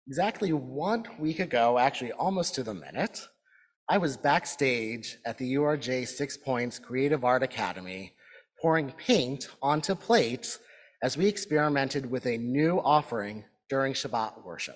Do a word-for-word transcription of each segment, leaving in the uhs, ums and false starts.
Exactly one week ago, actually almost to the minute, I was backstage at the U R J Six Points Creative Art Academy, pouring paint onto plates as we experimented with a new offering during Shabbat worship.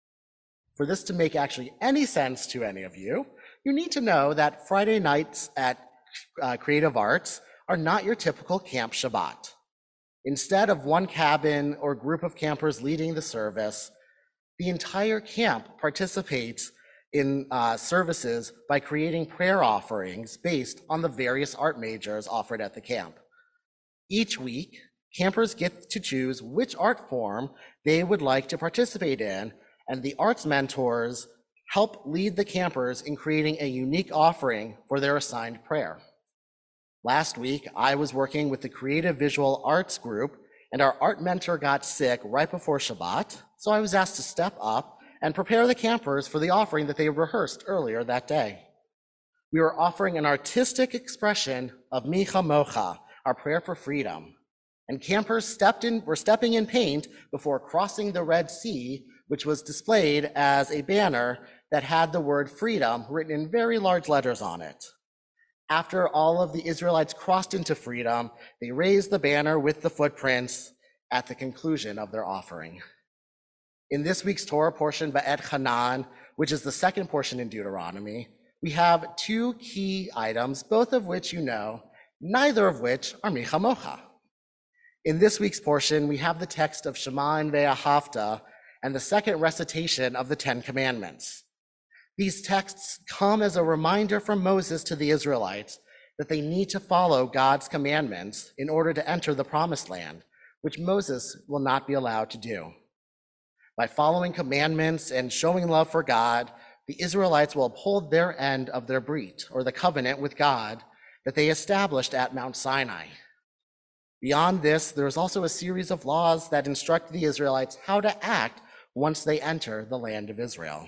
For this to make actually any sense to any of you, you need to know that Friday nights at uh, Creative Arts are not your typical camp Shabbat. Instead of one cabin or group of campers leading the service, the entire camp participates in uh, services by creating prayer offerings based on the various art majors offered at the camp. Each week, campers get to choose which art form they would like to participate in, and the arts mentors help lead the campers in creating a unique offering for their assigned prayer. Last week, I was working with the Creative Visual Arts group, and our art mentor got sick right before Shabbat, so I was asked to step up and prepare the campers for the offering that they rehearsed earlier that day. We were offering an artistic expression of Mi Chamocha, our prayer for freedom, and campers stepped in, were stepping in paint before crossing the Red Sea, which was displayed as a banner that had the word freedom written in very large letters on it. After all of the Israelites crossed into freedom, they raised the banner with the footprints at the conclusion of their offering. In this week's Torah portion, Va'et-Hanan, which is the second portion in Deuteronomy, we have two key items, both of which you know, neither of which are Mi Chamocha. In this week's portion, we have the text of Shema and Ve'ahavta and the second recitation of the Ten Commandments. These texts come as a reminder from Moses to the Israelites that they need to follow God's commandments in order to enter the promised land, which Moses will not be allowed to do. By following commandments and showing love for God, the Israelites will uphold their end of their brit, or the covenant with God, that they established at Mount Sinai. Beyond this, there is also a series of laws that instruct the Israelites how to act once they enter the land of Israel.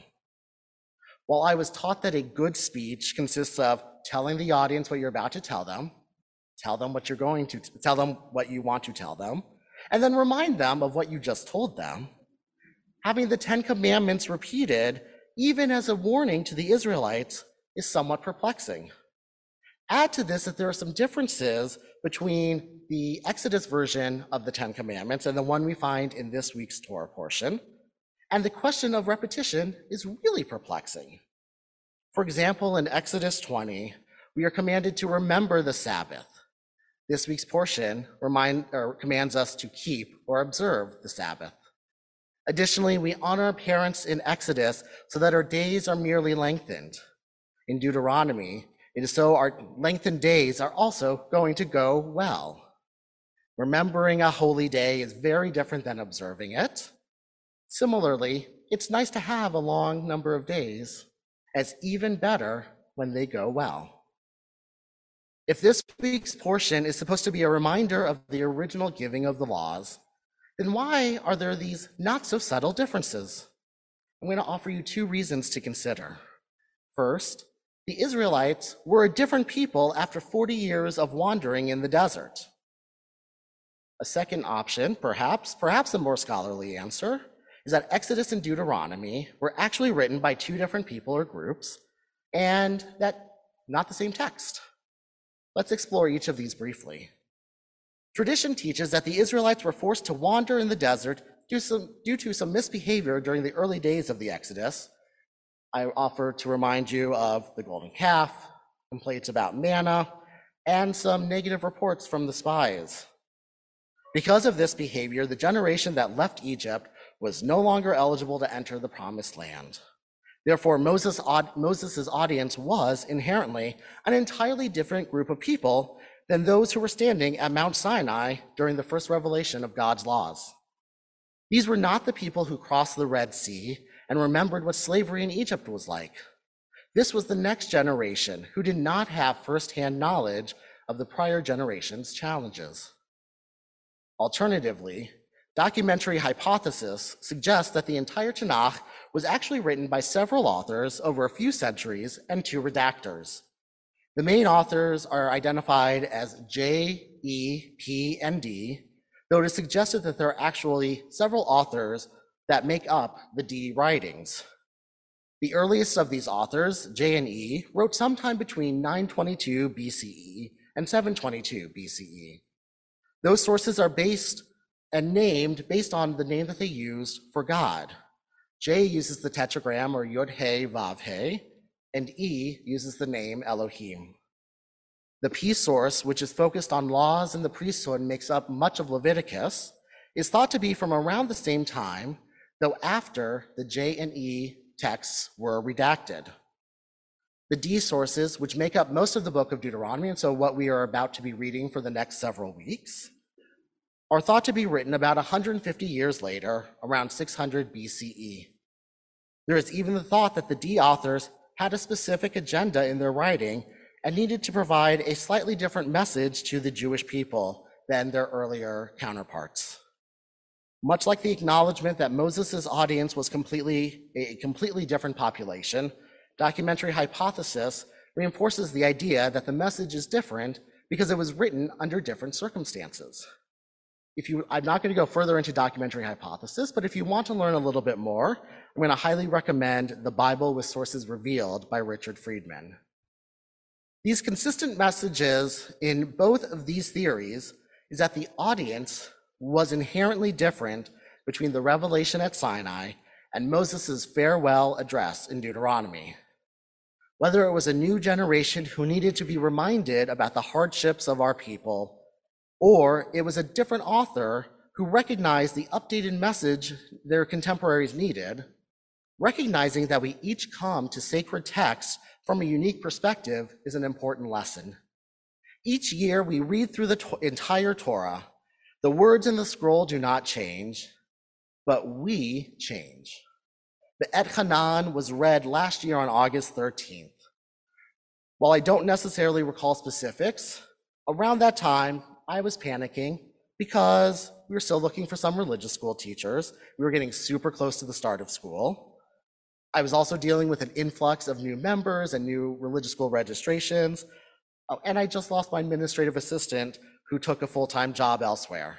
While I was taught that a good speech consists of telling the audience what you're about to tell them, tell them what you're going to tell them what you want to tell them, and then remind them of what you just told them, having the Ten Commandments repeated, even as a warning to the Israelites, is somewhat perplexing. Add to this that there are some differences between the Exodus version of the Ten Commandments and the one we find in this week's Torah portion, and the question of repetition is really perplexing. For example, in Exodus twenty, we are commanded to remember the Sabbath. This week's portion remind, or commands us to keep or observe the Sabbath. Additionally, we honor our parents in Exodus so that our days are merely lengthened. In Deuteronomy, it is so our lengthened days are also going to go well. Remembering a holy day is very different than observing it. Similarly, it's nice to have a long number of days, as even better when they go well. If this week's portion is supposed to be a reminder of the original giving of the laws, then why are there these not so subtle differences? I'm going to offer you two reasons to consider. First, the Israelites were a different people after forty years of wandering in the desert. A second option, perhaps, perhaps a more scholarly answer, is that Exodus and Deuteronomy were actually written by two different people or groups, and that not the same text. Let's explore each of these briefly. Tradition teaches that the Israelites were forced to wander in the desert due, some, due to some misbehavior during the early days of the Exodus. I offer to remind you of the golden calf, complaints about manna, and some negative reports from the spies. Because of this behavior, the generation that left Egypt was no longer eligible to enter the promised land. Therefore, Moses' Moses's audience was inherently an entirely different group of people than those who were standing at Mount Sinai during the first revelation of God's laws. These were not the people who crossed the Red Sea and remembered what slavery in Egypt was like. This was the next generation who did not have firsthand knowledge of the prior generation's challenges. Alternatively, documentary hypothesis suggests that the entire Tanakh was actually written by several authors over a few centuries and two redactors. The main authors are identified as J, E, P, and D, though it is suggested that there are actually several authors that make up the D writings. The earliest of these authors, J and E, wrote sometime between nine twenty-two B C E and seven twenty-two B C E. Those sources are based and named based on the name that they used for God. J uses the tetragram or Yod-He Vav-He, and E uses the name Elohim. The P source, which is focused on laws and the priesthood and makes up much of Leviticus, is thought to be from around the same time, though after the J and E texts were redacted. The D sources, which make up most of the book of Deuteronomy, and so what we are about to be reading for the next several weeks, are thought to be written about one hundred fifty years later, around six hundred B C E. There is even the thought that the D authors had a specific agenda in their writing and needed to provide a slightly different message to the Jewish people than their earlier counterparts. Much like the acknowledgement that Moses' audience was completely a completely different population, documentary hypothesis reinforces the idea that the message is different because it was written under different circumstances. If you, I'm not going to go further into documentary hypothesis, but if you want to learn a little bit more, I'm going to highly recommend The Bible with Sources Revealed by Richard Friedman. These consistent messages in both of these theories is that the audience was inherently different between the revelation at Sinai and Moses' farewell address in Deuteronomy. Whether it was a new generation who needed to be reminded about the hardships of our people, or it was a different author who recognized the updated message their contemporaries needed, recognizing that we each come to sacred texts from a unique perspective is an important lesson. Each year we read through the to- entire Torah. The words in the scroll do not change, but we change. The Et Hanan was read last year on August thirteenth. While I don't necessarily recall specifics, around that time I was panicking because we were still looking for some religious school teachers. We were getting super close to the start of school. I was also dealing with an influx of new members and new religious school registrations. Oh, and I just lost my administrative assistant who took a full-time job elsewhere.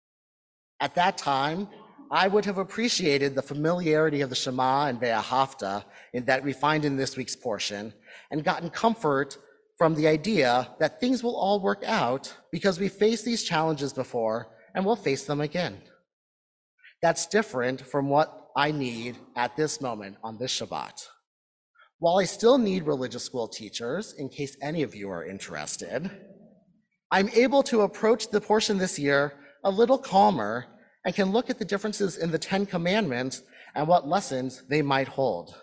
At that time, I would have appreciated the familiarity of the Shema and Ve'ahavta in that we find in this week's portion and gotten comfort from the idea that things will all work out because we faced these challenges before and we'll face them again. That's different from what I need at this moment on this Shabbat. While I still need religious school teachers, in case any of you are interested, I'm able to approach the portion this year a little calmer and can look at the differences in the Ten Commandments and what lessons they might hold.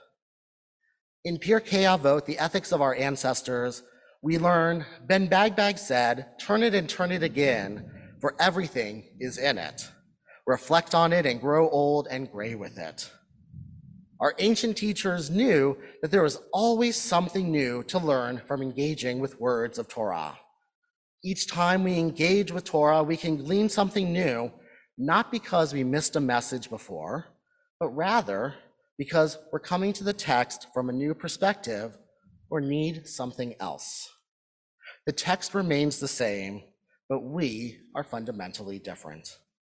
In Pirkei Avot, the ethics of our ancestors, we learn, Ben Bagbag said, turn it and turn it again, for everything is in it. Reflect on it and grow old and gray with it. Our ancient teachers knew that there was always something new to learn from engaging with words of Torah. Each time we engage with Torah, we can glean something new, not because we missed a message before, but rather because we're coming to the text from a new perspective or need something else. The text remains the same, but we are fundamentally different.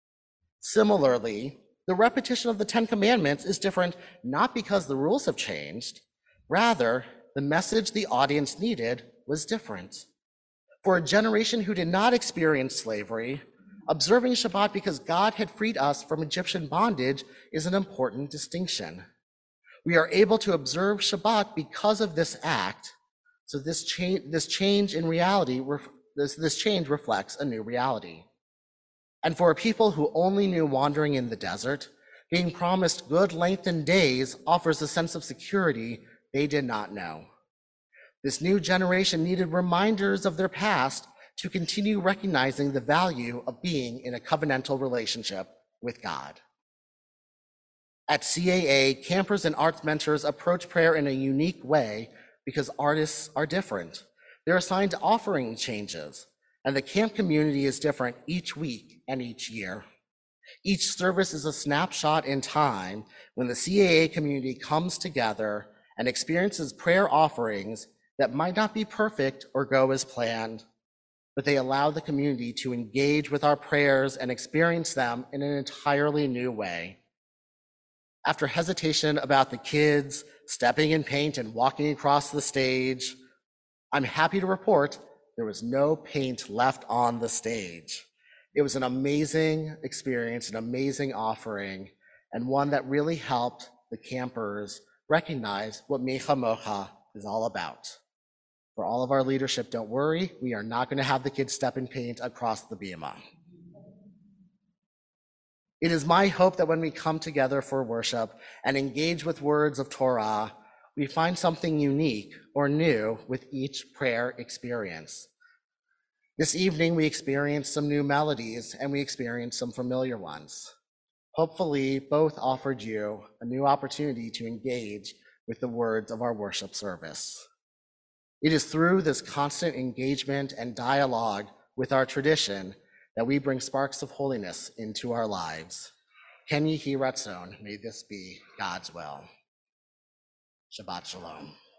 Similarly, the repetition of the Ten Commandments is different not because the rules have changed, rather, the message the audience needed was different. For a generation who did not experience slavery, observing Shabbat because God had freed us from Egyptian bondage is an important distinction. We are able to observe Shabbat because of this act, so this change, this change in reality, this, this change reflects a new reality. And for a people who only knew wandering in the desert, being promised good lengthened days offers a sense of security they did not know. This new generation needed reminders of their past to continue recognizing the value of being in a covenantal relationship with God. At C A A, campers and arts mentors approach prayer in a unique way because artists are different. They're assigned offering changes, and the camp community is different each week and each year. Each service is a snapshot in time when the C A A community comes together and experiences prayer offerings that might not be perfect or go as planned, but they allow the community to engage with our prayers and experience them in an entirely new way. After hesitation about the kids stepping in paint and walking across the stage, I'm happy to report there was no paint left on the stage. It was an amazing experience, an amazing offering, and one that really helped the campers recognize what Mecha Mocha is all about. For all of our leadership, don't worry, we are not going to have the kids step in paint across the bima. It is my hope that when we come together for worship and engage with words of Torah, we find something unique or new with each prayer experience. This evening, we experienced some new melodies and we experienced some familiar ones. Hopefully, both offered you a new opportunity to engage with the words of our worship service. It is through this constant engagement and dialogue with our tradition that we bring sparks of holiness into our lives. Ken Yehi Ratzon, may this be God's will. Shabbat Shalom.